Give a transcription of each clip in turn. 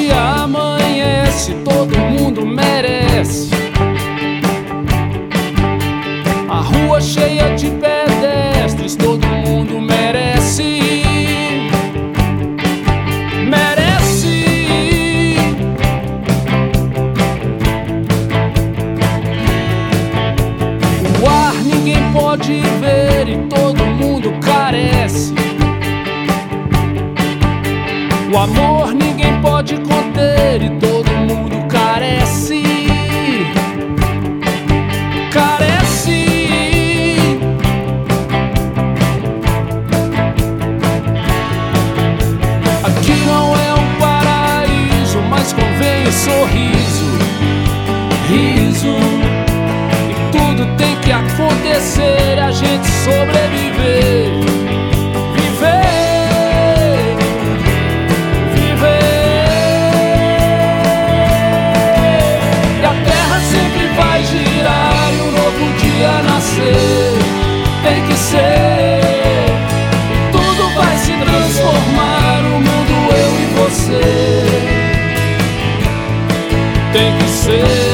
dia amanhece, todo mundo merece. A rua cheia de pedestres, todo mundo merece. Merece. O ar ninguém pode ver e todo mundo carece. O amor ninguém pode conter e todo mundo carece. Carece. Aqui não é um paraíso, mas convém o sorriso, riso. E tudo tem que acontecer, a gente sobreviver. Tem que ser, tudo vai se transformar, o mundo, eu e você. Tem que ser.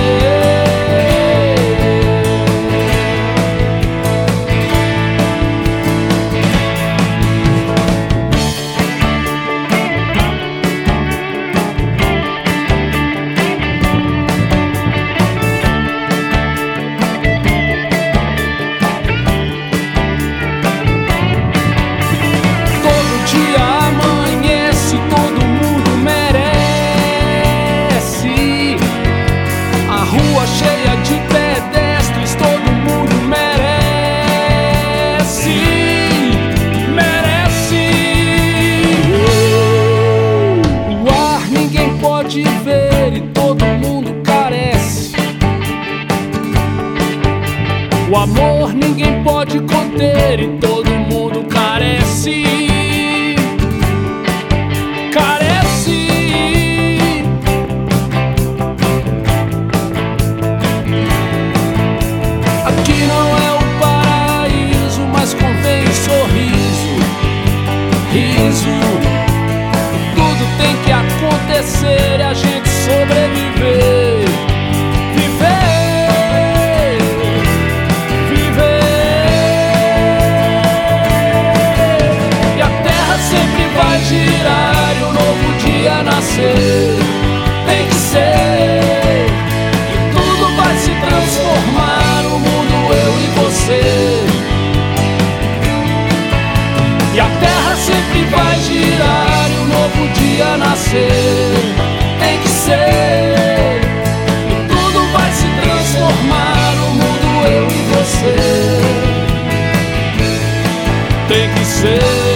Cheia de pedestres, todo mundo merece. Merece. O ar ninguém pode ver e todo mundo carece. O amor ninguém pode conter e todo mundo carece. Carece. Tudo tem que acontecer e a gente sobreviver. Viver, viver. E a terra sempre vai girar e um novo dia nascer. Tem que ser. E tudo vai se transformar, o mundo, eu e você. E a terra sempre vai girar e um novo dia nascer. Tem que ser. E tudo vai se transformar, o mundo, eu e você. Tem que ser.